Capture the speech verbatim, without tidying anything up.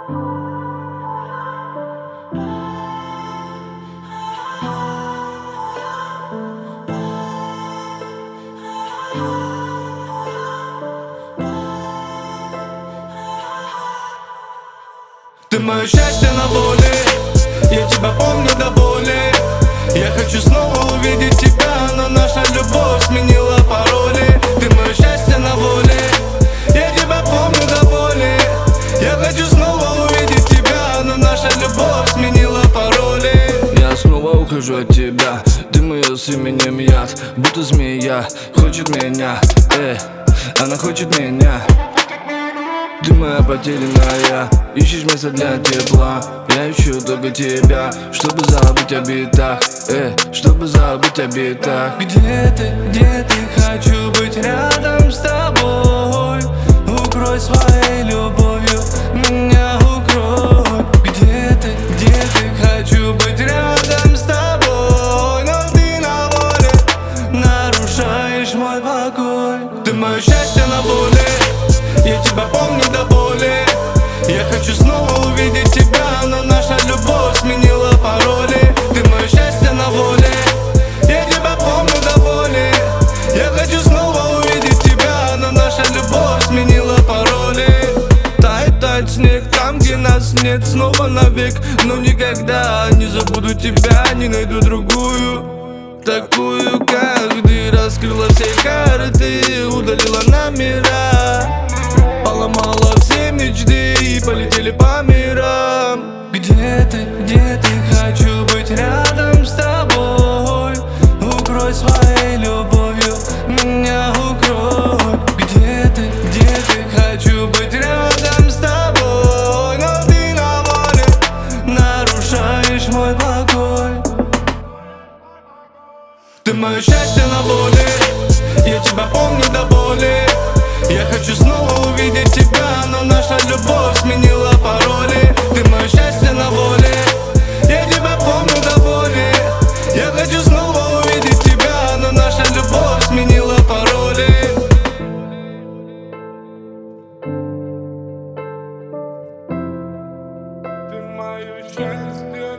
Ты мое счастье на воле, я тебя помню до боли. Я хочу снова увидеть тебя, но наша любовь сменила пароли. Ты мое счастье на воле, я тебя помню до боли. Я хочу снова увидеть тебя, но наша любовь сменила пароли. Я снова ухожу от тебя, ты моё с именем яд. Будто змея хочет меня, э, она хочет меня. Ты моя потерянная, ищешь место для тепла. Я ищу только тебя, чтобы забыть о битах, э, чтобы забыть о битах. Где ты, где ты, хочу быть рядом с тобой. Укрой своей любовью, меня укрой. Где ты, где ты, хочу быть рядом с тобой. Но ты на воле, нарушаешь мой покой. Ты мое счастье на воле, я тебя помню до боли. Я хочу снова увидеть тебя, но наша любовь сменила пароли. Ты мое счастье на воле, я тебя помню до боли. Я хочу снова увидеть тебя, но наша любовь сменила пароли. Тает, тает снег там, где нас нет, снова навек. Но никогда не забуду тебя, не найду другую, такую, как ты. Раскрыла все карты, удалила номера, поломала все мечты и полетели по мирам. Где ты, где ты, хочу быть рядом с тобой. Укрой своей любовью, меня укрой. Где ты, где ты, хочу быть рядом с тобой. Но ты на воле, нарушаешь мой покой. Ты мое счастье на воле, я тебя помню до боли. Я хочу снова увидеть тебя, но наша любовь сменила пароли. Ты мое счастье на воле, я тебя помню до боли. Я хочу снова увидеть тебя, но наша любовь сменила пароли. Ты мое счастье.